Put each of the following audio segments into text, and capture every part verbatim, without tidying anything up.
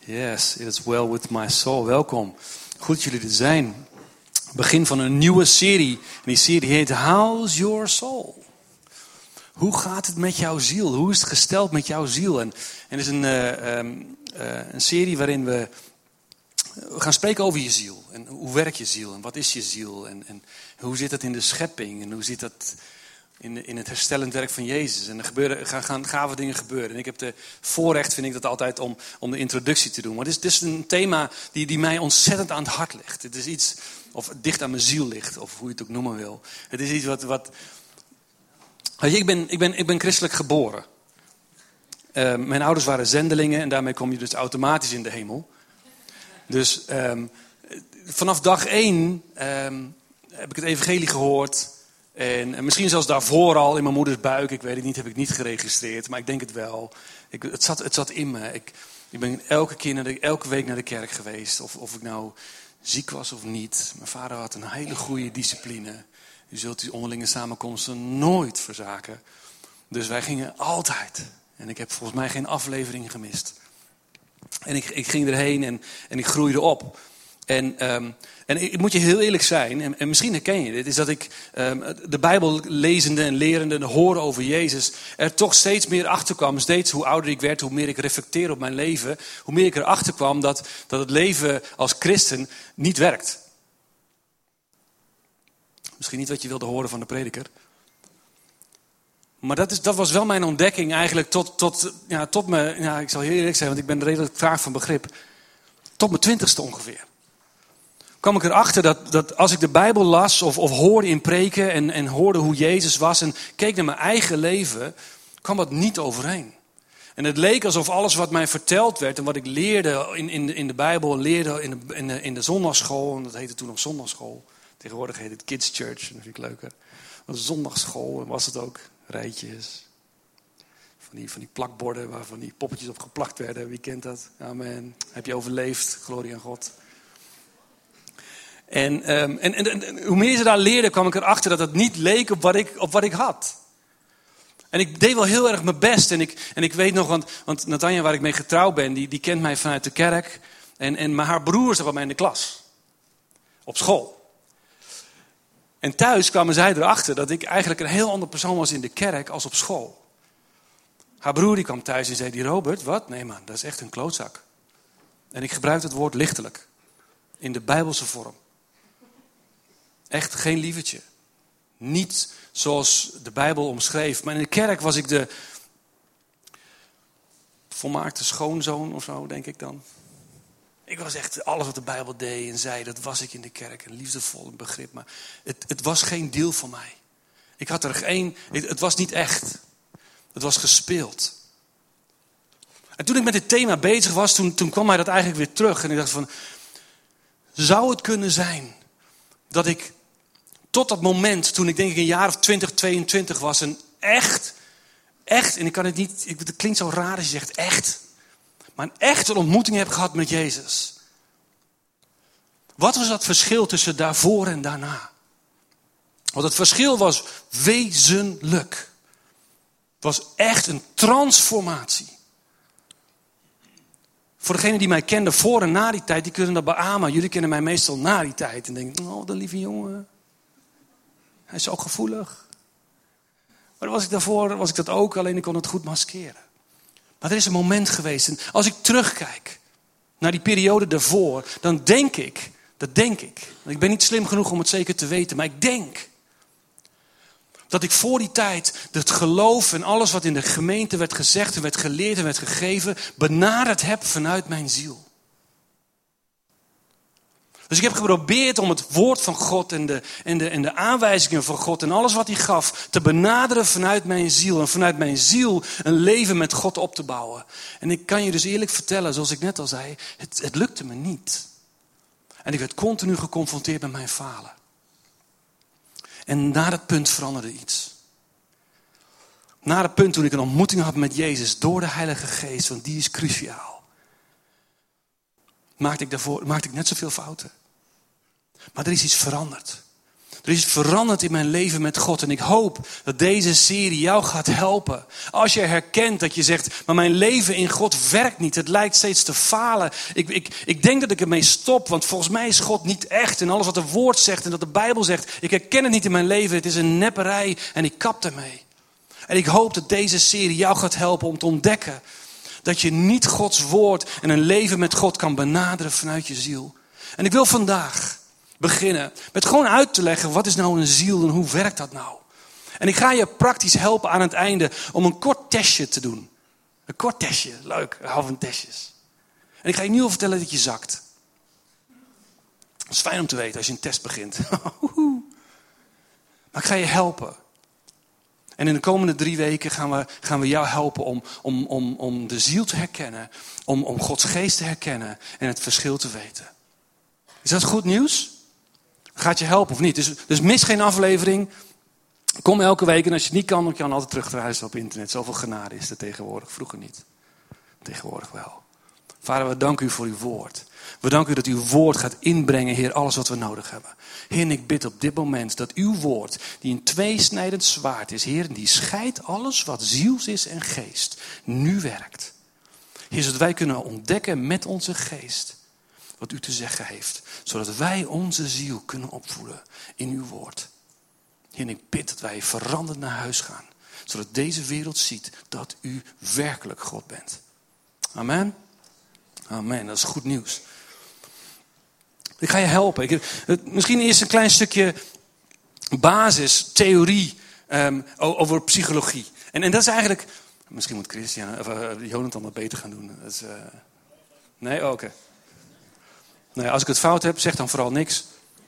Yes, it is well with my soul. Welkom. Goed dat jullie er zijn. Begin van een nieuwe serie. En die serie heet How's Your Soul? Hoe gaat het met jouw ziel? Hoe is het gesteld met jouw ziel? En, en het is een, uh, um, uh, een serie waarin we, we gaan spreken over je ziel. En hoe werkt je ziel? En wat is je ziel? En, en hoe zit dat in de schepping? En hoe zit dat in, de, in het herstellend werk van Jezus? En er gebeuren, gaan, gaan gave dingen gebeuren. En ik heb de voorrecht, vind ik dat altijd, om, om de introductie te doen. Maar dit is, dit is een thema die, die mij ontzettend aan het hart ligt. Het is iets, of dicht aan mijn ziel ligt, of hoe je het ook noemen wil. Het is iets wat... wat Weet je, ik ben, ik ben, ik ben christelijk geboren. Uh, mijn ouders waren zendelingen en daarmee kom je dus automatisch in de hemel. Dus um, vanaf dag één um, heb ik het evangelie gehoord. En, en misschien zelfs daarvoor al in mijn moeders buik. Ik weet het niet, heb ik niet geregistreerd. Maar ik denk het wel. Ik, het, zat, het zat in me. Ik, ik ben elke keer naar de, elke week naar de kerk geweest. Of, of ik nou ziek was of niet. Mijn vader had een hele goede discipline. U zult die onderlinge samenkomsten nooit verzaken. Dus wij gingen altijd. En ik heb volgens mij geen aflevering gemist. En ik, ik ging erheen en, en ik groeide op. En, um, en ik moet je heel eerlijk zijn, en, en misschien herken je dit, is dat ik um, de Bijbel lezende en lerende en horen over Jezus er toch steeds meer achter kwam. Steeds hoe ouder ik werd, hoe meer ik reflecteer op mijn leven, hoe meer ik erachter kwam dat, dat het leven als christen niet werkt. Misschien niet wat je wilde horen van de prediker. Maar dat, is, dat was wel mijn ontdekking eigenlijk tot, tot, ja, tot me, ja, ik zal heel eerlijk zijn, want ik ben redelijk traag van begrip. Tot mijn twintigste ongeveer. Kwam ik erachter dat, dat als ik de Bijbel las of, of hoorde in preken en, en hoorde hoe Jezus was en keek naar mijn eigen leven, kwam dat niet overeen. En het leek alsof alles wat mij verteld werd en wat ik leerde in, in, de, in de Bijbel, leerde in de, in de, in de zondagsschool, en dat heette toen nog zondagsschool. Tegenwoordig heet het Kids Church, dat vind ik leuker. Want zondagsschool was het ook, rijtjes. Van die, van die plakborden waar van die poppetjes op geplakt werden. Wie kent dat? Amen. Heb je overleefd? Glorie aan God. En, um, en, en, en hoe meer ze daar leerden, kwam ik erachter dat het niet leek op wat ik, op wat ik had. En ik deed wel heel erg mijn best. En ik, en ik weet nog, want, want Natanja, waar ik mee getrouwd ben, die, die kent mij vanuit de kerk. En, en maar haar broer zat bij mij in de klas. Op school. En thuis kwamen zij erachter dat ik eigenlijk een heel ander persoon was in de kerk als op school. Haar broer die kwam thuis en zei, die Robert, wat? Nee man, dat is echt een klootzak. En ik gebruik het woord lichtelijk. In de Bijbelse vorm. Echt geen lievertje. Niet zoals de Bijbel omschreef. Maar in de kerk was ik de volmaakte schoonzoon of zo, denk ik dan. Ik was echt, alles wat de Bijbel deed en zei, dat was ik in de kerk. Een liefdevol begrip, maar het, het was geen deel van mij. Ik had er geen, het, het was niet echt. Het was gespeeld. En toen ik met dit thema bezig was, toen, toen kwam mij dat eigenlijk weer terug. En ik dacht van, zou het kunnen zijn dat ik tot dat moment, toen ik denk ik een jaar of twintig, tweeëntwintig was, een echt, echt, en ik kan het niet, het klinkt zo raar als je zegt echt, maar een echte ontmoeting heb gehad met Jezus. Wat was dat verschil tussen daarvoor en daarna? Want het verschil was wezenlijk. Het was echt een transformatie. Voor degenen die mij kenden voor en na die tijd, die kunnen dat beamen. Jullie kennen mij meestal na die tijd. En denken, oh, de lieve jongen. Hij is zo gevoelig. Maar was ik daarvoor, was ik dat ook, alleen ik kon het goed maskeren. Maar er is een moment geweest. En als ik terugkijk naar die periode daarvoor, dan denk ik, dat denk ik. Ik ben niet slim genoeg om het zeker te weten, maar ik denk dat ik voor die tijd het geloof en alles wat in de gemeente werd gezegd en werd geleerd en werd gegeven, benaderd heb vanuit mijn ziel. Dus ik heb geprobeerd om het woord van God en de, en, de, en de aanwijzingen van God en alles wat hij gaf te benaderen vanuit mijn ziel. En vanuit mijn ziel een leven met God op te bouwen. En ik kan je dus eerlijk vertellen, zoals ik net al zei, het, het lukte me niet. En ik werd continu geconfronteerd met mijn falen. En na dat punt veranderde iets. Na dat punt toen ik een ontmoeting had met Jezus door de Heilige Geest, want die is cruciaal. Maakte ik, daarvoor, maakte ik net zoveel fouten. Maar er is iets veranderd. Er is veranderd in mijn leven met God. En ik hoop dat deze serie jou gaat helpen. Als je herkent dat je zegt, maar mijn leven in God werkt niet. Het lijkt steeds te falen. Ik, ik, ik denk dat ik ermee stop, want volgens mij is God niet echt. En alles wat het woord zegt en dat de Bijbel zegt, ik herken het niet in mijn leven. Het is een nepperij en ik kap ermee. En ik hoop dat deze serie jou gaat helpen om te ontdekken dat je niet Gods woord en een leven met God kan benaderen vanuit je ziel. En ik wil vandaag beginnen met gewoon uit te leggen, wat is nou een ziel en hoe werkt dat nou? En ik ga je praktisch helpen aan het einde om een kort testje te doen. Een kort testje, leuk, ik hou van testjes. En ik ga je nu al vertellen dat je zakt. Dat is fijn om te weten als je een test begint. Maar ik ga je helpen. En in de komende drie weken gaan we, gaan we jou helpen om, om, om, om de ziel te herkennen. Om, om Gods geest te herkennen en het verschil te weten. Is dat goed nieuws? Gaat je helpen of niet? Dus, dus mis geen aflevering. Kom elke week en als je het niet kan, dan kan je altijd terugluisteren op internet. Zoveel genade is er tegenwoordig. Vroeger niet. Tegenwoordig wel. Vader, we danken u voor uw woord. We danken u dat uw woord gaat inbrengen, Heer, alles wat we nodig hebben. Heer, en ik bid op dit moment dat uw woord, die een tweesnijdend zwaard is, Heer, die scheidt alles wat ziels is en geest, nu werkt. Heer, zodat wij kunnen ontdekken met onze geest wat u te zeggen heeft. Zodat wij onze ziel kunnen opvoeden in uw woord. Heer, en ik bid dat wij veranderd naar huis gaan. Zodat deze wereld ziet dat u werkelijk God bent. Amen. Amen, dat is goed nieuws. Ik ga je helpen. Ik, misschien eerst een klein stukje basis, theorie um, over psychologie. En, en dat is eigenlijk... Misschien moet Christian of uh, Jonathan dat beter gaan doen. Dat is, uh... Nee? Oh, oké. Okay. Nou ja, als ik het fout heb, zeg dan vooral niks.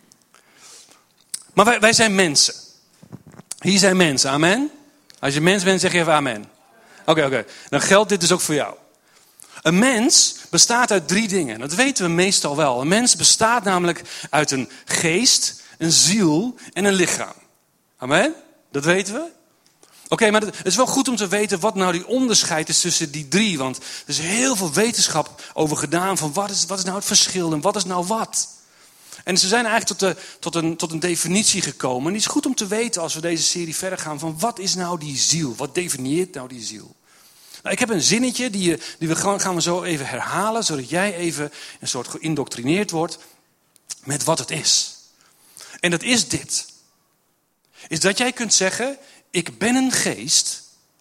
Maar wij, wij zijn mensen. Hier zijn mensen, amen. Als je mens bent, zeg je even amen. Oké, okay, oké. Okay. Dan geldt dit dus ook voor jou. Een mens bestaat uit drie dingen. Dat weten we meestal wel. Een mens bestaat namelijk uit een geest, een ziel en een lichaam. Amen? Dat weten we? Oké, okay, maar het is wel goed om te weten wat nou die onderscheid is tussen die drie. Want er is heel veel wetenschap over gedaan van wat is, wat is nou het verschil en wat is nou wat. En ze zijn eigenlijk tot, de, tot, een, tot een definitie gekomen. En die is goed om te weten als we deze serie verder gaan van wat is nou die ziel? Wat definieert nou die ziel? Nou, ik heb een zinnetje, die, die we gaan, gaan we zo even herhalen, zodat jij even een soort geïndoctrineerd wordt met wat het is. En dat is dit. Is dat jij kunt zeggen, ik ben een geest,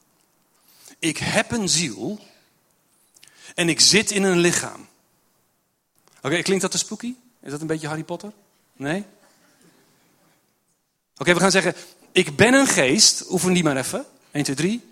ik heb een ziel en ik zit in een lichaam. Oké, okay, klinkt dat te spooky? Is dat een beetje Harry Potter? Nee? Oké, okay, we gaan zeggen, ik ben een geest, oefen die maar even. één, twee, drie.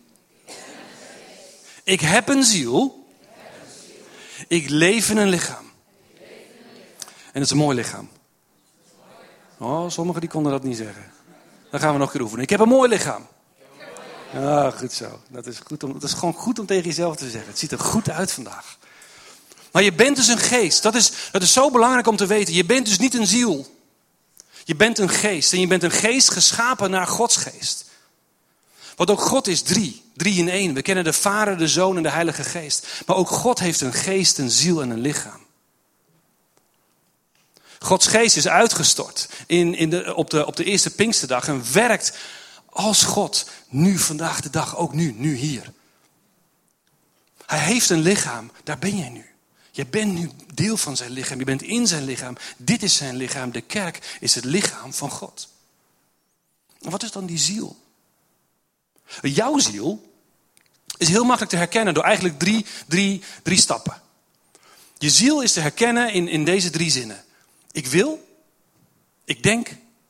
Ik heb een ziel. Ik leef in een lichaam. En het is een mooi lichaam. Oh, sommigen die konden dat niet zeggen. Dan gaan we nog een keer oefenen. Ik heb een mooi lichaam. Ah, goed zo. Dat is, goed om, dat is gewoon goed om tegen jezelf te zeggen. Het ziet er goed uit vandaag. Maar je bent dus een geest. Dat is, dat is zo belangrijk om te weten. Je bent dus niet een ziel. Je bent een geest. En je bent een geest geschapen naar Gods geest. Want ook God is drie. Drie in één. We kennen de Vader, de Zoon en de Heilige Geest. Maar ook God heeft een geest, een ziel en een lichaam. Gods geest is uitgestort in, in de, op, de, op de eerste Pinksterdag. En werkt als God. Nu, vandaag de dag. Ook nu, nu hier. Hij heeft een lichaam. Daar ben jij nu. Je bent nu deel van zijn lichaam. Je bent in zijn lichaam. Dit is zijn lichaam. De kerk is het lichaam van God. En wat is dan die ziel? Jouw ziel is heel makkelijk te herkennen door eigenlijk drie, drie, drie stappen. Je ziel is te herkennen in, in deze drie zinnen. Ik wil, ik denk,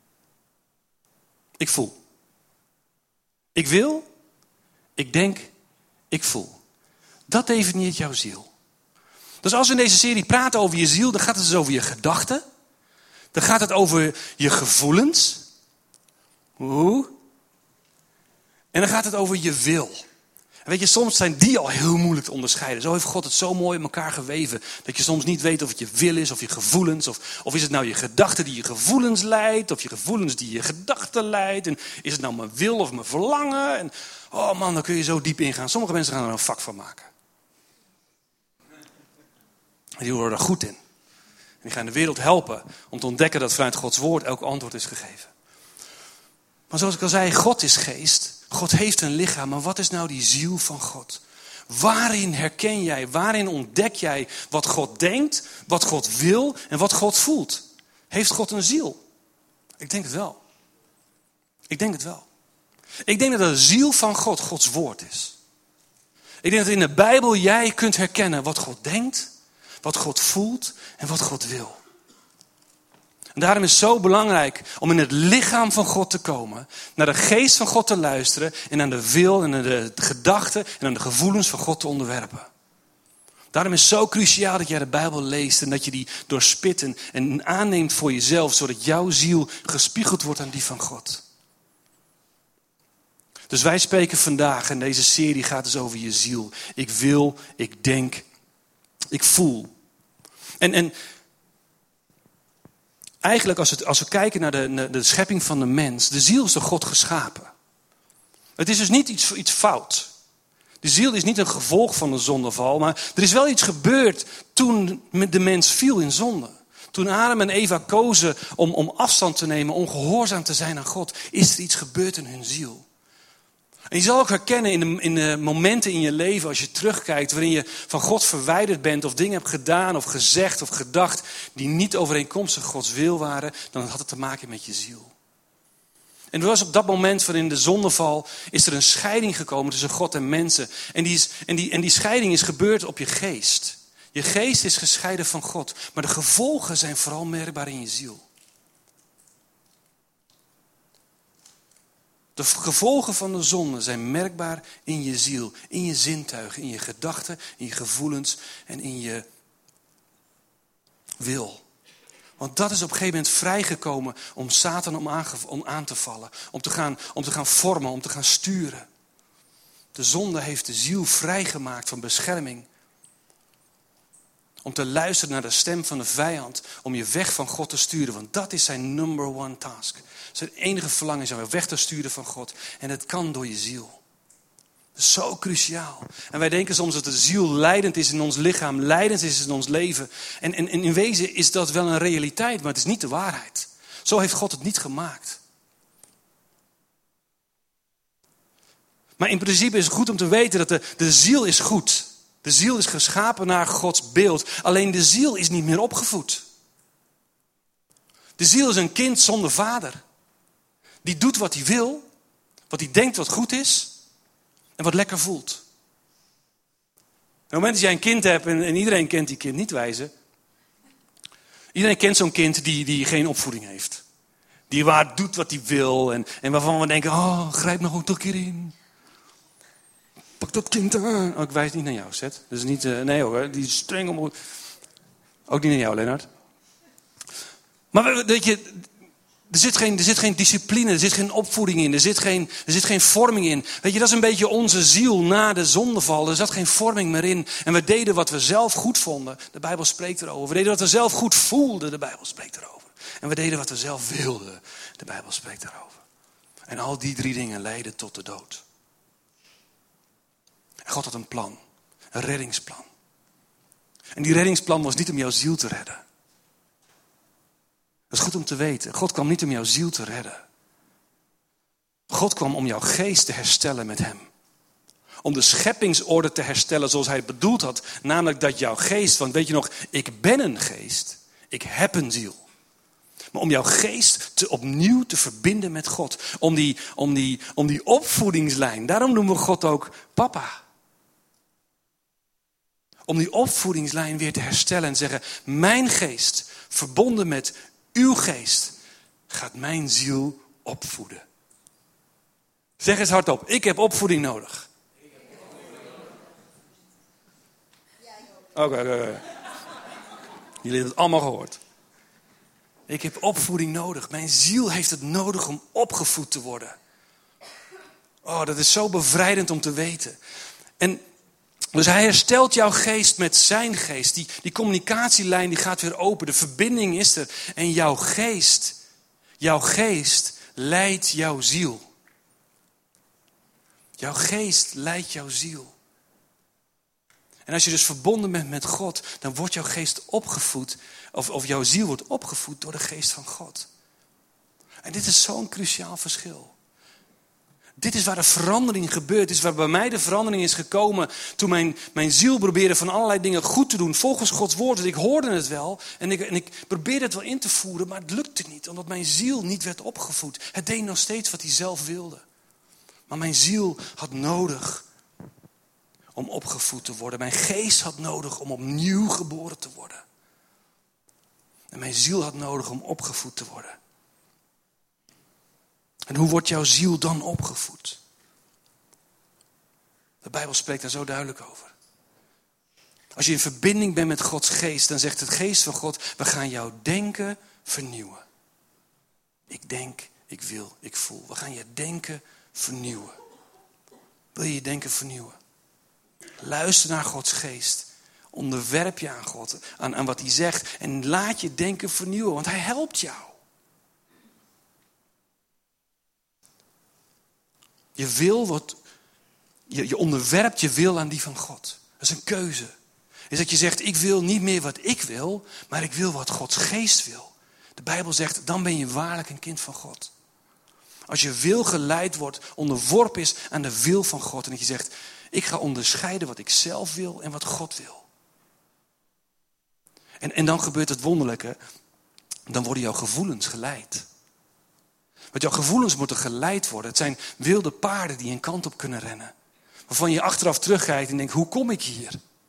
ik voel. Ik wil, ik denk, ik voel. Dat definieert jouw ziel. Dus als we in deze serie praten over je ziel, dan gaat het dus over je gedachten. Dan gaat het over je gevoelens. Hoe? En dan gaat het over je wil. En weet je, soms zijn die al heel moeilijk te onderscheiden. Zo heeft God het zo mooi in elkaar geweven. Dat je soms niet weet of het je wil is of je gevoelens. Of, of is het nou je gedachten die je gevoelens leidt. Of je gevoelens die je gedachten leidt. En is het nou mijn wil of mijn verlangen. En, oh man, dan kun je zo diep ingaan. Sommige mensen gaan er een vak van maken. En die worden er goed in. En die gaan de wereld helpen om te ontdekken dat vanuit Gods woord elk antwoord is gegeven. Maar zoals ik al zei, God is geest. God heeft een lichaam. Maar wat is nou die ziel van God? Waarin herken jij, waarin ontdek jij wat God denkt, wat God wil en wat God voelt? Heeft God een ziel? Ik denk het wel. Ik denk het wel. Ik denk dat de ziel van God Gods woord is. Ik denk dat in de Bijbel jij kunt herkennen wat God denkt, wat God voelt en wat God wil. En daarom is het zo belangrijk om in het lichaam van God te komen, naar de geest van God te luisteren en aan de wil en aan de gedachten en aan de gevoelens van God te onderwerpen. Daarom is het zo cruciaal dat jij de Bijbel leest en dat je die doorspit en, en aanneemt voor jezelf, zodat jouw ziel gespiegeld wordt aan die van God. Dus wij spreken vandaag, en deze serie gaat dus over je ziel. Ik wil, ik denk, ik voel. En, en eigenlijk als, het, als we kijken naar de, naar de schepping van de mens, de ziel is door God geschapen. Het is dus niet iets, iets fout. De ziel is niet een gevolg van de zondeval, maar er is wel iets gebeurd toen de mens viel in zonde. Toen Adam en Eva kozen om, om afstand te nemen, om gehoorzaam te zijn aan God, is er iets gebeurd in hun ziel. En je zal ook herkennen in de, in de momenten in je leven, als je terugkijkt, waarin je van God verwijderd bent of dingen hebt gedaan of gezegd of gedacht die niet overeenkomstig Gods wil waren, dan had het te maken met je ziel. En er was op dat moment van in de zondeval is er een scheiding gekomen tussen God en mensen. En die, is, en, die, en die scheiding is gebeurd op je geest. Je geest is gescheiden van God, maar de gevolgen zijn vooral merkbaar in je ziel. De gevolgen van de zonde zijn merkbaar in je ziel, in je zintuigen, in je gedachten, in je gevoelens en in je wil. Want dat is op een gegeven moment vrijgekomen om Satan om aan, om aan te vallen, om te, gaan, om te gaan vormen, om te gaan sturen. De zonde heeft de ziel vrijgemaakt van bescherming. Om te luisteren naar de stem van de vijand, om je weg van God te sturen. Want dat is zijn number one task. Zijn enige verlangen is om je weg te sturen van God. En dat kan door je ziel. Dat is zo cruciaal. En wij denken soms dat de ziel leidend is in ons lichaam, leidend is in ons leven. En, en, en in wezen is dat wel een realiteit, maar het is niet de waarheid. Zo heeft God het niet gemaakt. Maar in principe is het goed om te weten dat de, de ziel is goed. De ziel is geschapen naar Gods beeld. Alleen de ziel is niet meer opgevoed. De ziel is een kind zonder vader. Die doet wat hij wil, wat hij denkt wat goed is en wat lekker voelt. Op het moment dat jij een kind hebt, en, en iedereen kent die kind niet wijzen. Iedereen kent zo'n kind die, die geen opvoeding heeft. Die waar doet wat hij wil en, en waarvan we denken, oh, grijp nog een keer in. Pak dat kind aan. Oh, ik wijs niet naar jou, Seth. Dus niet, uh, nee hoor, die is streng om. Ook niet naar jou, Lennart. Maar weet je, er zit, geen, er zit geen discipline, er zit geen opvoeding in, er zit geen, er zit geen vorming in. Weet je, dat is een beetje onze ziel na de zondeval. Er zat geen vorming meer in. En we deden wat we zelf goed vonden. De Bijbel spreekt erover. We deden wat we zelf goed voelden. De Bijbel spreekt erover. En we deden wat we zelf wilden. De Bijbel spreekt erover. En al die drie dingen leiden tot de dood. En God had een plan. Een reddingsplan. En die reddingsplan was niet om jouw ziel te redden. Dat is goed om te weten. God kwam niet om jouw ziel te redden. God kwam om jouw geest te herstellen met hem. Om de scheppingsorde te herstellen zoals hij het bedoeld had. Namelijk dat jouw geest, want weet je nog, ik ben een geest. Ik heb een ziel. Maar om jouw geest te, opnieuw te verbinden met God. Om die, om, die, om die opvoedingslijn. Daarom noemen we God ook papa. Om die opvoedingslijn weer te herstellen en zeggen, mijn geest verbonden met uw geest gaat mijn ziel opvoeden. Zeg eens hardop, ik heb opvoeding nodig. Oké, okay, oké, okay. Jullie hebben het allemaal gehoord. Ik heb opvoeding nodig. Mijn ziel heeft het nodig om opgevoed te worden. Oh, dat is zo bevrijdend om te weten. En dus hij herstelt jouw geest met zijn geest. Die, die communicatielijn die gaat weer open. De verbinding is er. En jouw geest, jouw geest leidt jouw ziel. Jouw geest leidt jouw ziel. En als je dus verbonden bent met God, dan wordt jouw geest opgevoed. Of, of jouw ziel wordt opgevoed door de geest van God. En dit is zo'n cruciaal verschil. Dit is waar de verandering gebeurt. Dit is waar bij mij de verandering is gekomen. Toen mijn, mijn ziel probeerde van allerlei dingen goed te doen. Volgens Gods woord. Dus ik hoorde het wel. En ik, en ik probeerde het wel in te voeren. Maar het lukte niet. Omdat mijn ziel niet werd opgevoed. Het deed nog steeds wat hij zelf wilde. Maar mijn ziel had nodig om opgevoed te worden. Mijn geest had nodig om opnieuw geboren te worden. En mijn ziel had nodig om opgevoed te worden. En hoe wordt jouw ziel dan opgevoed? De Bijbel spreekt daar zo duidelijk over. Als je in verbinding bent met Gods geest, dan zegt het geest van God, we gaan jouw denken vernieuwen. Ik denk, ik wil, ik voel. We gaan je denken vernieuwen. Wil je je denken vernieuwen? Luister naar Gods geest. Onderwerp je aan God, aan, aan wat hij zegt. En laat je denken vernieuwen, want hij helpt jou. Je wil wordt, je, je onderwerpt je wil aan die van God. Dat is een keuze. Is dat je zegt, ik wil niet meer wat ik wil, maar ik wil wat Gods geest wil. De Bijbel zegt, dan ben je waarlijk een kind van God. Als je wil geleid wordt, onderworpen is aan de wil van God. En dat je zegt, ik ga onderscheiden wat ik zelf wil en wat God wil. En, en dan gebeurt het wonderlijke. Dan worden jouw gevoelens geleid. Want jouw gevoelens moeten geleid worden. Het zijn wilde paarden die een kant op kunnen rennen. Waarvan je achteraf terugkijkt en denkt, hoe kom ik hier?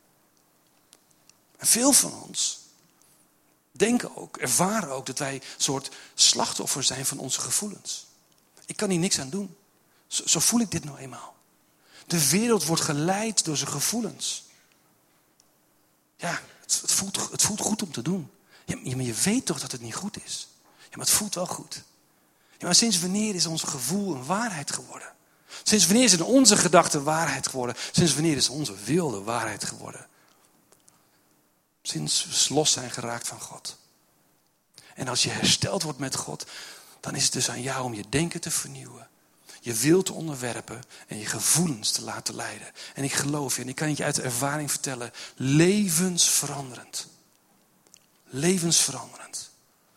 En veel van ons denken ook, ervaren ook dat wij een soort slachtoffer zijn van onze gevoelens. Ik kan hier niks aan doen. Zo, zo voel ik dit nou eenmaal. De wereld wordt geleid door zijn gevoelens. Ja, het, het, voelt, het voelt goed om te doen. Ja, maar je weet toch dat het niet goed is? Ja, maar het voelt wel goed. Ja, maar sinds wanneer is ons gevoel een waarheid geworden? Sinds wanneer is het onze gedachte waarheid geworden? Sinds wanneer is onze wil de waarheid geworden? Sinds we los zijn geraakt van God. En als je hersteld wordt met God, dan is het dus aan jou om je denken te vernieuwen. Je wil te onderwerpen en je gevoelens te laten leiden. En ik geloof je, en ik kan het je uit de ervaring vertellen, levensveranderend. Levensveranderend.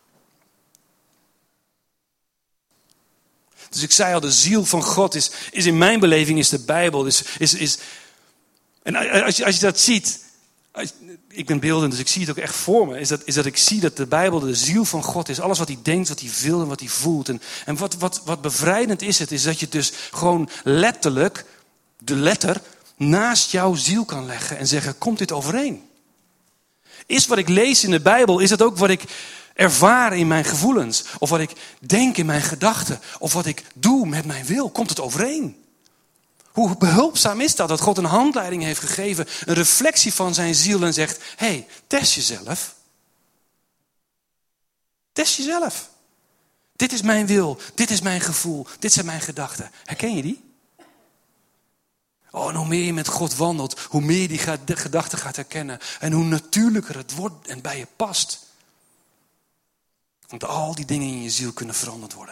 Dus ik zei al, de ziel van God is, is in mijn beleving is de Bijbel. Is, is, is, en als je, als je dat ziet, als, ik ben beeldend, dus ik zie het ook echt voor me. Is dat, is dat ik zie dat de Bijbel de ziel van God is. Alles wat hij denkt, wat hij wil en wat hij voelt. En, en wat, wat, wat bevrijdend is het, is dat je het dus gewoon letterlijk, de letter, naast jouw ziel kan leggen. En zeggen, komt dit overeen? Is wat ik lees in de Bijbel, is dat ook wat ik ervaar in mijn gevoelens? Of wat ik denk in mijn gedachten? Of wat ik doe met mijn wil? Komt het overeen? Hoe behulpzaam is dat? Dat God een handleiding heeft gegeven. Een reflectie van zijn ziel en zegt, hé, hey, test jezelf. Test jezelf. Dit is mijn wil. Dit is mijn gevoel. Dit zijn mijn gedachten. Herken je die? Oh, en hoe meer je met God wandelt, hoe meer je die gedachten gaat herkennen. En hoe natuurlijker het wordt en bij je past. Want al die dingen in je ziel kunnen veranderd worden.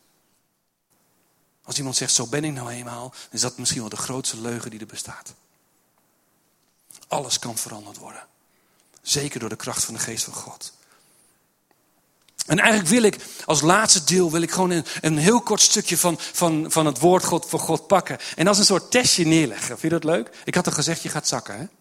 Als iemand zegt, zo ben ik nou eenmaal, dan is dat misschien wel de grootste leugen die er bestaat. Alles kan veranderd worden. Zeker door de kracht van de geest van God. En eigenlijk wil ik, als laatste deel, wil ik gewoon een, een heel kort stukje van, van, van het woord God, van God pakken. En als een soort testje neerleggen. Vind je dat leuk? Ik had al gezegd, je gaat zakken, hè?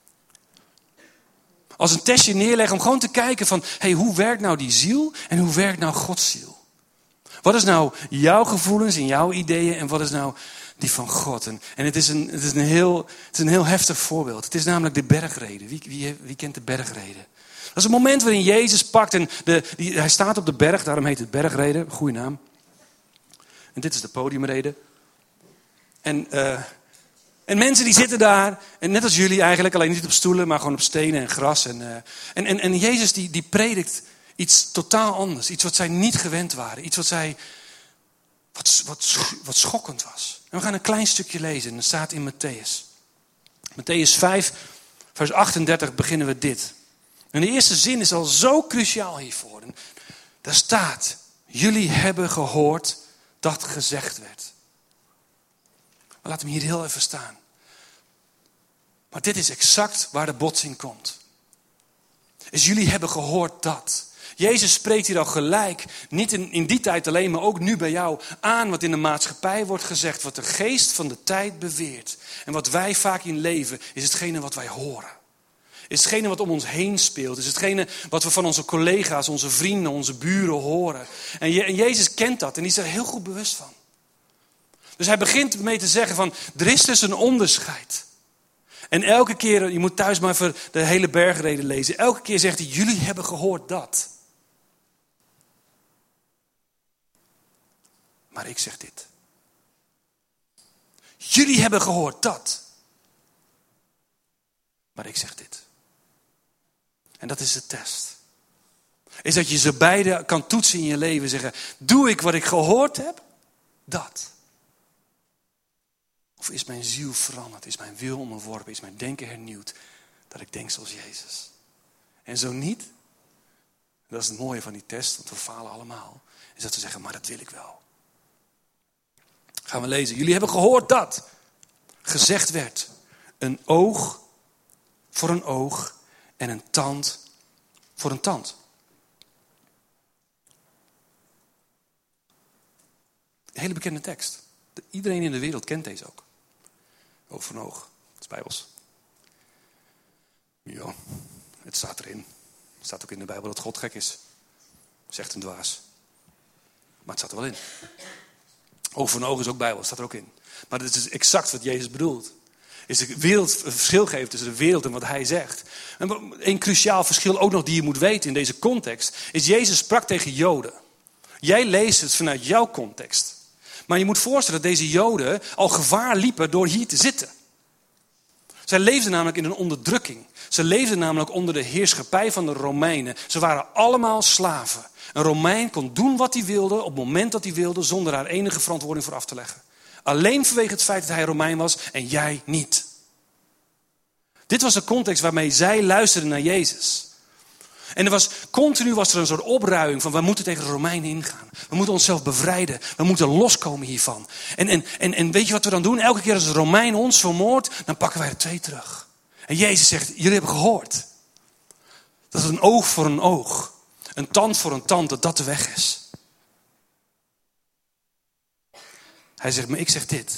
Als een testje neerleggen om gewoon te kijken van, hey, hoe werkt nou die ziel en hoe werkt nou Gods ziel? Wat is nou jouw gevoelens en jouw ideeën en wat is nou die van God? En, en het, is een, het, is een heel, het is een heel heftig voorbeeld. Het is namelijk de bergreden. Wie, wie, wie kent de bergreden? Dat is een moment waarin Jezus pakt en de, die, hij staat op de berg, daarom heet het bergreden, goede naam. En dit is de podiumreden. En, uh, en mensen die zitten daar, en net als jullie eigenlijk, alleen niet op stoelen, maar gewoon op stenen en gras. En, uh, en, en, en Jezus die, die predikt iets totaal anders. Iets wat zij niet gewend waren. Iets wat zij, wat, wat, wat schokkend was. En we gaan een klein stukje lezen. En dat staat in Matthäus. Matthäus vijf, vers achtendertig beginnen we dit. En de eerste zin is al zo cruciaal hiervoor. En daar staat, jullie hebben gehoord dat gezegd werd. Maar laat hem hier heel even staan. Maar dit is exact waar de botsing komt. Is jullie hebben gehoord dat. Jezus spreekt hier al gelijk, niet in, in die tijd alleen, maar ook nu bij jou, aan wat in de maatschappij wordt gezegd, wat de geest van de tijd beweert. En wat wij vaak in leven, is hetgene wat wij horen. Is hetgene wat om ons heen speelt. Is hetgene wat we van onze collega's, onze vrienden, onze buren horen. En, Je, en Jezus kent dat en die is er heel goed bewust van. Dus hij begint mee te zeggen van, er is dus een onderscheid. En elke keer, je moet thuis maar even de hele bergreden lezen. Elke keer zegt hij, jullie hebben gehoord dat. Maar ik zeg dit. Jullie hebben gehoord dat. Maar ik zeg dit. En dat is de test. Is dat je ze beide kan toetsen in je leven. Zeggen, doe ik wat ik gehoord heb? Dat. Of is mijn ziel veranderd? Is mijn wil onderworpen? Is mijn denken hernieuwd? Dat ik denk zoals Jezus. En zo niet. Dat is het mooie van die test. Want we falen allemaal. Is dat we zeggen, maar dat wil ik wel. Gaan we lezen. Jullie hebben gehoord dat. Gezegd werd. Een oog voor een oog. En een tand voor een tand. Een hele bekende tekst. Iedereen in de wereld kent deze ook. Oog voor een oog. Dat is Bijbels. Ja, het staat erin. Het staat ook in de Bijbel dat God gek is. Zegt een dwaas. Maar het staat er wel in. Oog voor een oog is ook Bijbel. Het staat er ook in. Maar het is exact wat Jezus bedoelt. Is de wereld een verschil geeft tussen de wereld en wat hij zegt. En een cruciaal verschil ook nog die je moet weten in deze context. Is Jezus sprak tegen Joden. Jij leest het vanuit jouw context. Maar je moet voorstellen dat deze Joden al gevaar liepen door hier te zitten. Zij leefden namelijk in een onderdrukking. Ze leefden namelijk onder de heerschappij van de Romeinen. Ze waren allemaal slaven. Een Romein kon doen wat hij wilde op het moment dat hij wilde zonder daar enige verantwoording voor af te leggen. Alleen vanwege het feit dat hij Romein was en jij niet. Dit was de context waarmee zij luisterden naar Jezus. En er was, continu was er een soort opruiing van we moeten tegen de Romeinen ingaan. We moeten onszelf bevrijden. We moeten loskomen hiervan. En, en, en, en weet je wat we dan doen? Elke keer als de Romein ons vermoordt, dan pakken wij er twee terug. En Jezus zegt, jullie hebben gehoord. Dat het een oog voor een oog. Een tand voor een tand, dat dat de weg is. Hij zegt, maar ik zeg dit.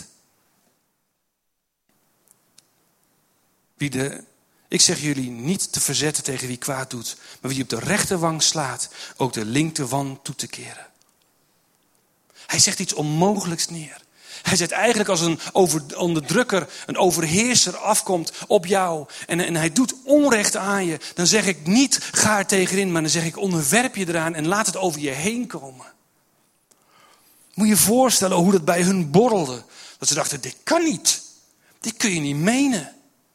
Wie de, ik zeg jullie niet te verzetten tegen wie kwaad doet. Maar wie op de rechterwang slaat, ook de linkerwang toe te keren. Hij zegt iets onmogelijks neer. Hij zegt eigenlijk als een over, onderdrukker, een overheerser afkomt op jou. En, en hij doet onrecht aan je. Dan zeg ik niet ga er tegenin, maar dan zeg ik onderwerp je eraan en laat het over je heen komen. Moet je je voorstellen hoe dat bij hun borrelde. Dat ze dachten, dit kan niet. Dit kun je niet menen.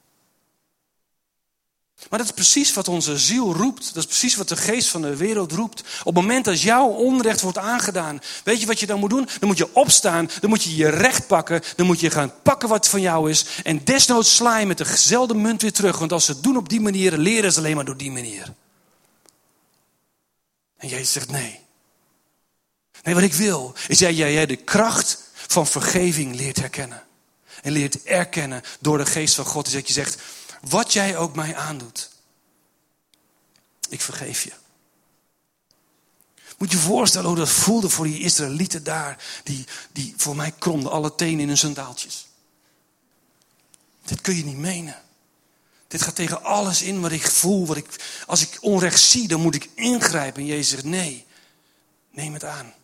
Maar dat is precies wat onze ziel roept. Dat is precies wat de geest van de wereld roept. Op het moment dat jouw onrecht wordt aangedaan. Weet je wat je dan moet doen? Dan moet je opstaan. Dan moet je je recht pakken. Dan moet je gaan pakken wat van jou is. En desnoods sla je met dezelfde munt weer terug. Want als ze het doen op die manier, leren ze alleen maar door die manier. En Jezus zegt nee. Nee, wat ik wil is dat jij de kracht van vergeving leert herkennen. En leert erkennen door de geest van God. Is dat je zegt, wat jij ook mij aandoet. Ik vergeef je. Moet je je voorstellen hoe dat voelde voor die Israëlieten daar. Die, die voor mij kromden alle tenen in hun sandaaltjes. Dit kun je niet menen. Dit gaat tegen alles in wat ik voel. Wat ik, als ik onrecht zie, dan moet ik ingrijpen. En Jezus zegt nee, neem het aan.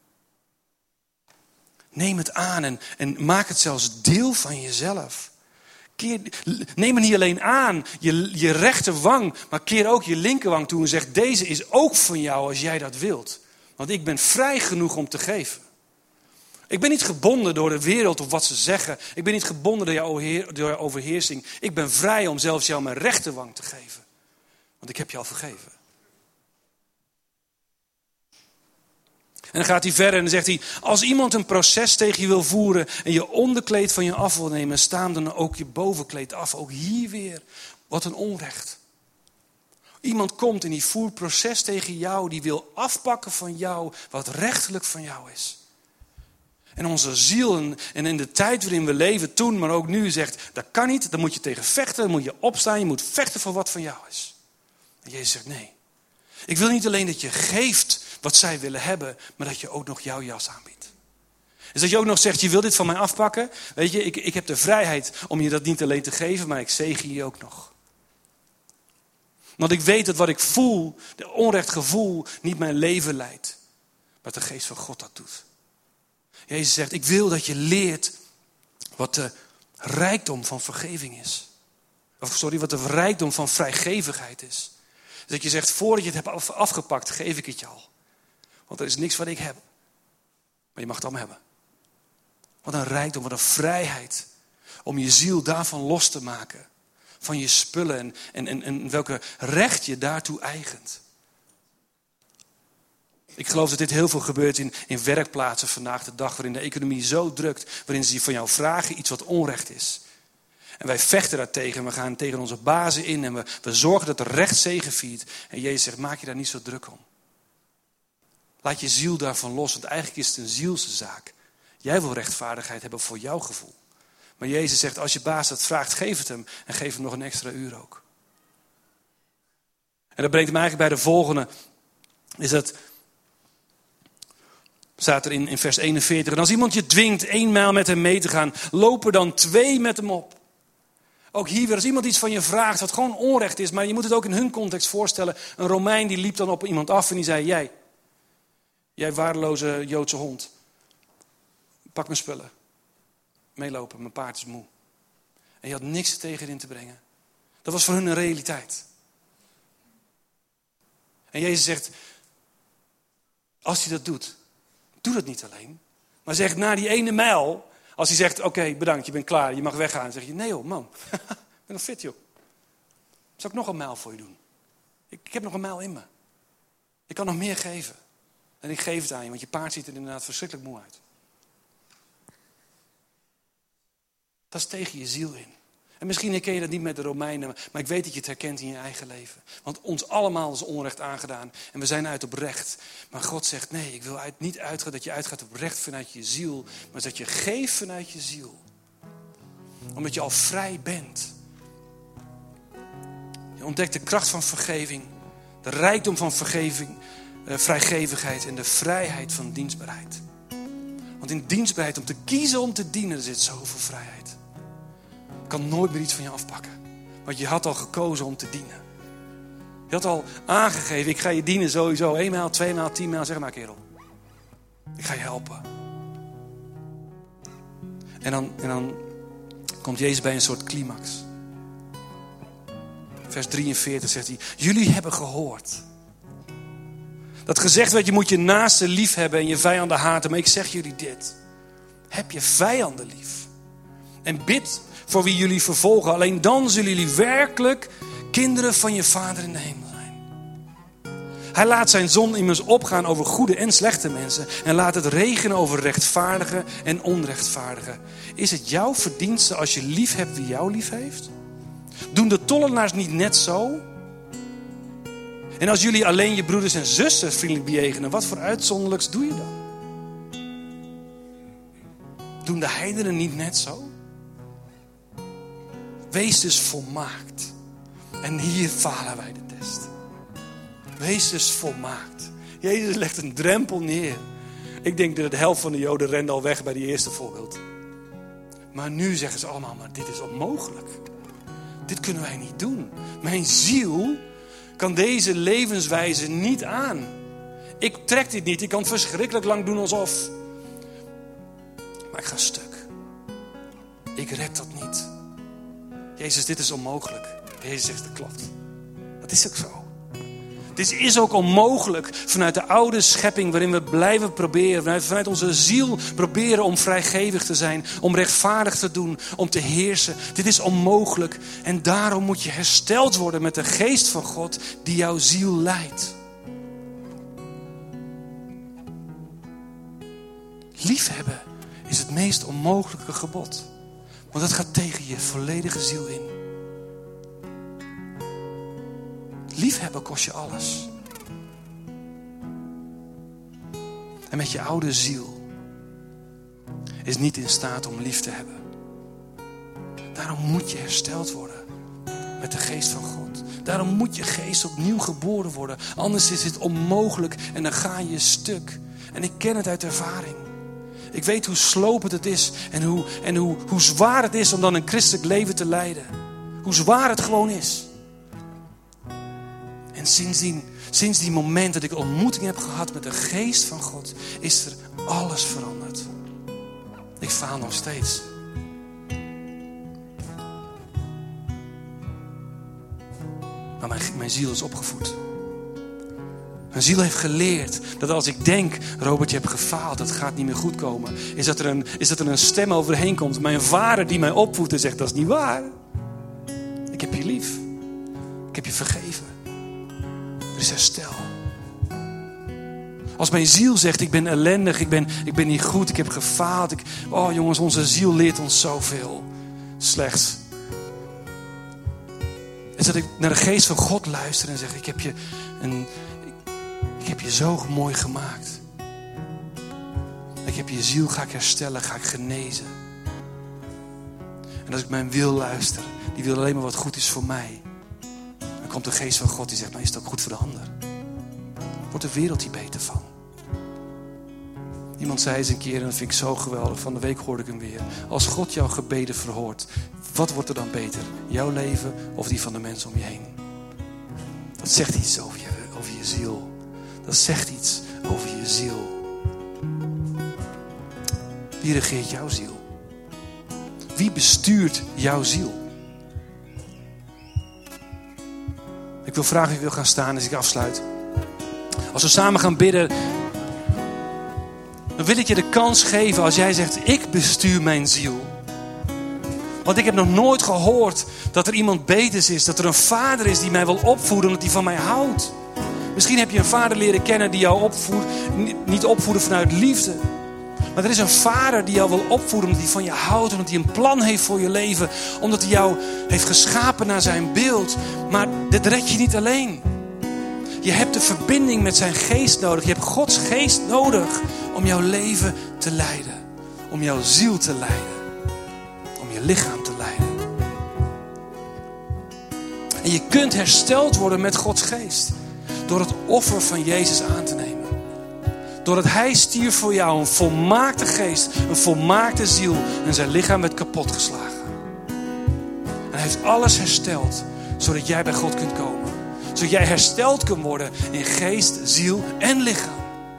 Neem het aan en, en maak het zelfs deel van jezelf. Keer, neem het niet alleen aan, je, je rechterwang, maar keer ook je linkerwang toe en zeg, deze is ook van jou als jij dat wilt. Want ik ben vrij genoeg om te geven. Ik ben niet gebonden door de wereld of wat ze zeggen. Ik ben niet gebonden door jouw, door jouw overheersing. Ik ben vrij om zelfs jou mijn rechterwang te geven. Want ik heb je al vergeven. En dan gaat hij verder en dan zegt hij, als iemand een proces tegen je wil voeren en je onderkleed van je af wil nemen, staan dan ook je bovenkleed af. Ook hier weer, wat een onrecht. Iemand komt en die voert proces tegen jou, die wil afpakken van jou wat rechtelijk van jou is. En onze ziel en in de tijd waarin we leven toen, maar ook nu zegt, dat kan niet, daar moet je tegen vechten, dan moet je opstaan, je moet vechten voor wat van jou is. En Jezus zegt nee. Ik wil niet alleen dat je geeft wat zij willen hebben, maar dat je ook nog jouw jas aanbiedt. Dus dat je ook nog zegt, je wil dit van mij afpakken. Weet je, ik, ik heb de vrijheid om je dat niet alleen te geven, maar ik zegen je ook nog. Want ik weet dat wat ik voel, de onrecht gevoel, niet mijn leven leidt. Maar de geest van God dat doet. Jezus zegt, ik wil dat je leert wat de rijkdom van vergeving is. Of sorry, wat de rijkdom van vrijgevigheid is. Dus dat je zegt, voordat je het hebt afgepakt, geef ik het je al. Want er is niks wat ik heb. Maar je mag het allemaal hebben. Wat een rijkdom, wat een vrijheid. Om je ziel daarvan los te maken. Van je spullen en, en, en, en welke recht je daartoe eigent. Ik geloof dat dit heel veel gebeurt in, in werkplaatsen vandaag de dag. Waarin de economie zo drukt. Waarin ze van jou vragen iets wat onrecht is. En wij vechten daartegen. We gaan tegen onze bazen in. En we, we zorgen dat er recht zegeviert. En Jezus zegt, maak je daar niet zo druk om. Laat je ziel daarvan los. Want eigenlijk is het een zielse zaak. Jij wil rechtvaardigheid hebben voor jouw gevoel. Maar Jezus zegt, als je baas dat vraagt, geef het hem. En geef hem nog een extra uur ook. En dat brengt me eigenlijk bij de volgende. Is dat, staat er in, in vers eenenveertig. En als iemand je dwingt één mijl met hem mee te gaan, loop er dan twee met hem op. Ook hier weer, als iemand iets van je vraagt wat gewoon onrecht is. Maar je moet het ook in hun context voorstellen. Een Romein die liep dan op iemand af en die zei, jij, jij waardeloze Joodse hond. Pak mijn spullen. Meelopen, mijn paard is moe. En je had niks er tegen in te brengen. Dat was voor hun een realiteit. En Jezus zegt, als hij dat doet, doe dat niet alleen. Maar zegt na die ene mijl, als hij zegt, oké, okay, bedankt, je bent klaar, je mag weggaan. Dan zeg je, nee joh, man, ik ben nog fit joh. Zal ik nog een mijl voor je doen? Ik, ik heb nog een mijl in me. Ik kan nog meer geven. En ik geef het aan je, want je paard ziet er inderdaad verschrikkelijk moe uit. Dat is tegen je ziel in. En misschien herken je dat niet met de Romeinen, maar ik weet dat je het herkent in je eigen leven. Want ons allemaal is onrecht aangedaan en we zijn uit op recht. Maar God zegt, nee, ik wil uit, niet uitgaan dat je uitgaat op recht vanuit je ziel, maar dat je geeft vanuit je ziel. Omdat je al vrij bent. Je ontdekt de kracht van vergeving, de rijkdom van vergeving, uh, vrijgevigheid en de vrijheid van dienstbaarheid. Want in dienstbaarheid, om te kiezen om te dienen, er zit zoveel vrijheid. Ik kan nooit meer iets van je afpakken. Want je had al gekozen om te dienen. Je had al aangegeven, ik ga je dienen sowieso. één maal, twee maal, tien maal, zeg maar kerel. Ik ga je helpen. En dan, en dan komt Jezus bij een soort climax. Vers drieënveertig zegt hij, jullie hebben gehoord. Dat gezegd werd, je moet je naaste lief hebben en je vijanden haten. Maar ik zeg jullie dit. Heb je vijanden lief. En bid voor wie jullie vervolgen. Alleen dan zullen jullie werkelijk kinderen van je Vader in de hemel zijn. Hij laat zijn zon immers opgaan over goede en slechte mensen. En laat het regenen over rechtvaardigen en onrechtvaardigen. Is het jouw verdienste als je lief hebt wie jou lief heeft? Doen de tollenaars niet net zo? En als jullie alleen je broeders en zusters vriendelijk bejegenen, wat voor uitzonderlijks doe je dan? Doen de heidenen niet net zo? Wees dus volmaakt. En hier falen wij de test. Wees dus volmaakt. Jezus legt een drempel neer. Ik denk dat de helft van de Joden rende al weg bij die eerste voorbeeld. Maar nu zeggen ze allemaal, maar dit is onmogelijk. Dit kunnen wij niet doen. Mijn ziel kan deze levenswijze niet aan. Ik trek dit niet. Ik kan het verschrikkelijk lang doen alsof. Maar ik ga stuk. Ik red dat niet. Jezus, dit is onmogelijk. Jezus zegt, dat klopt. Dat is ook zo. Dit is ook onmogelijk vanuit de oude schepping waarin we blijven proberen. Vanuit, vanuit onze ziel proberen om vrijgevig te zijn. Om rechtvaardig te doen. Om te heersen. Dit is onmogelijk. En daarom moet je hersteld worden met de geest van God die jouw ziel leidt. Liefhebben is het meest onmogelijke gebod. Want dat gaat tegen je volledige ziel in. Liefhebben kost je alles. En met je oude ziel is niet in staat om lief te hebben. Daarom moet je hersteld worden met de geest van God. Daarom moet je geest opnieuw geboren worden. Anders is het onmogelijk en dan ga je stuk. En ik ken het uit ervaring. Ik weet hoe slopend het is en, hoe, en hoe, hoe zwaar het is om dan een christelijk leven te leiden. Hoe zwaar het gewoon is. En sindsdien, sinds die moment dat ik een ontmoeting heb gehad met de geest van God, is er alles veranderd. Ik faal nog steeds. Maar mijn, mijn ziel is opgevoed. Mijn ziel heeft geleerd dat als ik denk, Robert, je hebt gefaald, dat gaat niet meer goed komen. Is dat er een, is dat er een stem overheen komt. Mijn vader die mij opvoedt en zegt, dat is niet waar. Ik heb je lief. Ik heb je vergeven. Er is herstel. Als mijn ziel zegt, ik ben ellendig, ik ben, ik ben niet goed, ik heb gefaald. Ik, oh jongens, onze ziel leert ons zoveel slechts. Is dat ik naar de geest van God luister en zeg, ik heb je, een, ik heb je zo mooi gemaakt. Ik heb je ziel, ga ik herstellen, ga ik genezen. En als ik mijn wil luister, die wil alleen maar wat goed is voor mij. Dan komt de geest van God die zegt, maar is het ook goed voor de ander? Wordt de wereld hier beter van? Iemand zei eens een keer, en dat vind ik zo geweldig, van de week hoorde ik hem weer. Als God jouw gebeden verhoort, wat wordt er dan beter? Jouw leven of die van de mensen om je heen? Dat zegt iets over je, over je ziel. Dat zegt iets over je ziel. Wie regeert jouw ziel? Wie bestuurt jouw ziel? Ik wil vragen wie wil gaan staan als ik afsluit. Als we samen gaan bidden, dan wil ik je de kans geven als jij zegt, ik bestuur mijn ziel. Want ik heb nog nooit gehoord dat er iemand beters is. Dat er een vader is die mij wil opvoeden omdat hij van mij houdt. Misschien heb je een vader leren kennen die jou opvoedt. Niet opvoeden vanuit liefde. Maar er is een vader die jou wil opvoeden omdat hij van je houdt. Omdat hij een plan heeft voor je leven. Omdat hij jou heeft geschapen naar zijn beeld. Maar dit red je niet alleen. Je hebt de verbinding met zijn geest nodig. Je hebt Gods geest nodig om jouw leven te leiden. Om jouw ziel te leiden. Om je lichaam te leiden. En je kunt hersteld worden met Gods geest. Door het offer van Jezus aan te nemen. Doordat hij stierf voor jou, een volmaakte geest, een volmaakte ziel. En zijn lichaam werd kapotgeslagen. En hij heeft alles hersteld, zodat jij bij God kunt komen. Zodat jij hersteld kunt worden in geest, ziel en lichaam.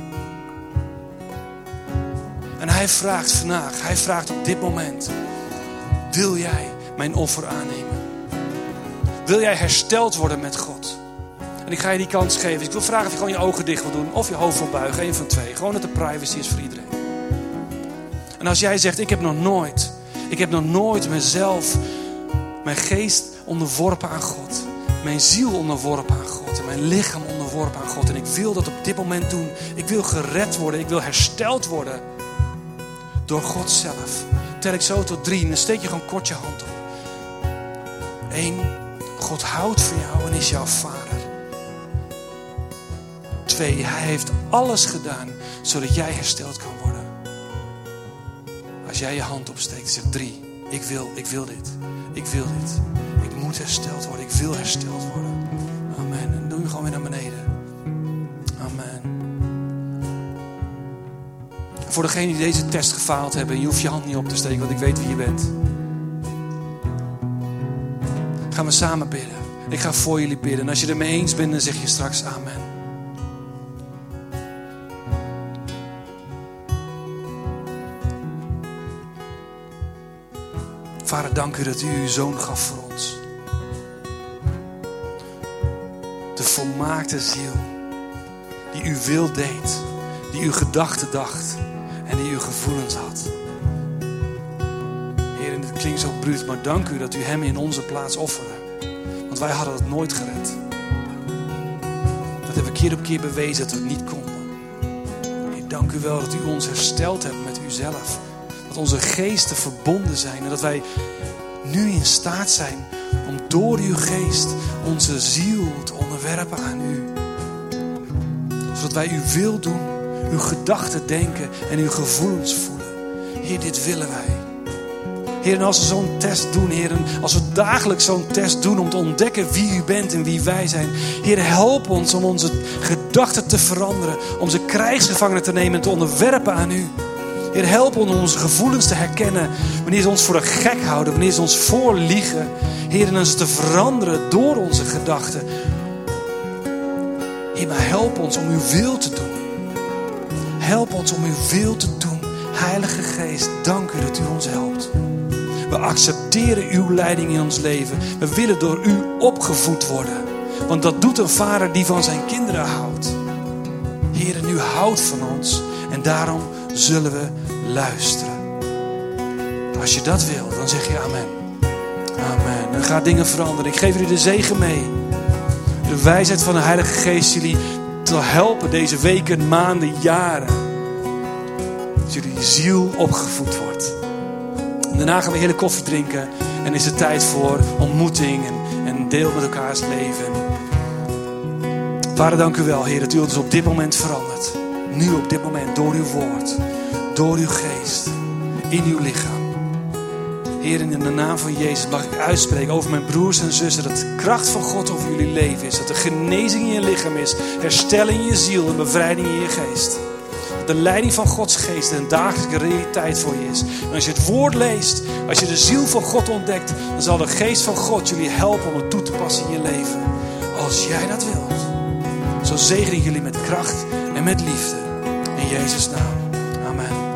En hij vraagt vandaag, hij vraagt op dit moment. Wil jij mijn offer aannemen? Wil jij hersteld worden met God? En ik ga je die kans geven. Ik wil vragen of je gewoon je ogen dicht wil doen. Of je hoofd wil buigen. Eén van twee. Gewoon dat de privacy is voor iedereen. En als jij zegt, ik heb nog nooit. Ik heb nog nooit mezelf. Mijn geest onderworpen aan God. Mijn ziel onderworpen aan God. En mijn lichaam onderworpen aan God. En ik wil dat op dit moment doen. Ik wil gered worden. Ik wil hersteld worden. Door God zelf. Tel ik zo tot drie. En dan steek je gewoon kort je hand op. Eén. God houdt van jou en is jouw vader. Twee, hij heeft alles gedaan zodat jij hersteld kan worden. Als jij je hand opsteekt en zegt drie, ik wil, ik wil dit. Ik wil dit. Ik moet hersteld worden. Ik wil hersteld worden. Amen. En dan doe je gewoon weer naar beneden. Amen. En voor degenen die deze test gefaald hebben, je hoeft je hand niet op te steken, want ik weet wie je bent. Gaan we samen bidden. Ik ga voor jullie bidden. En als je er mee eens bent, dan zeg je straks amen. Vader, dank u dat u uw zoon gaf voor ons. De volmaakte ziel. Die uw wil deed. Die uw gedachten dacht. En die uw gevoelens had. Heer, en dit klinkt zo bruut, maar dank u dat u hem in onze plaats offerde. Want wij hadden het nooit gered. Dat hebben we keer op keer bewezen dat we het niet konden. Heer, dank u wel dat u ons hersteld hebt met uzelf. Dat onze geesten verbonden zijn. En dat wij nu in staat zijn om door uw geest onze ziel te onderwerpen aan u. Zodat wij uw wil doen, uw gedachten denken en uw gevoelens voelen. Heer, dit willen wij. Heer, en als we zo'n test doen, Heer, en als we dagelijks zo'n test doen om te ontdekken wie u bent en wie wij zijn. Heer, help ons om onze gedachten te veranderen. Om onze krijgsgevangenen te nemen en te onderwerpen aan u. Heer, help ons om onze gevoelens te herkennen. Wanneer ze ons voor een gek houden, wanneer ze ons voorliegen. Heer, en ze te veranderen door onze gedachten. Heer, maar help ons om uw wil te doen. Help ons om uw wil te doen. Heilige Geest, dank u dat u ons helpt. We accepteren uw leiding in ons leven. We willen door u opgevoed worden. Want dat doet een vader die van zijn kinderen houdt. Heer, en u houdt van ons. En daarom zullen we luisteren. Als je dat wil, dan zeg je amen. Amen. Dan gaan dingen veranderen. Ik geef jullie de zegen mee. De wijsheid van de Heilige Geest jullie te helpen deze weken, maanden, jaren. Dat jullie ziel opgevoed wordt. En daarna gaan we hele koffie drinken. En is het tijd voor ontmoeting en, en deel met elkaars leven. Vader, dank u wel, Heer, dat u ons op dit moment verandert. Nu op dit moment, door uw woord. Door uw geest. In uw lichaam. Heer, in de naam van Jezus mag ik uitspreken over mijn broers en zussen. Dat de kracht van God over jullie leven is. Dat er genezing in je lichaam is. Herstelling in je ziel en bevrijding in je geest. Dat de leiding van Gods geest een dagelijkse realiteit voor je is. En als je het woord leest, als je de ziel van God ontdekt, dan zal de geest van God jullie helpen om het toe te passen in je leven. Als jij dat wilt. Zo zegen ik jullie met kracht en met liefde. In Jezus' naam. Amen.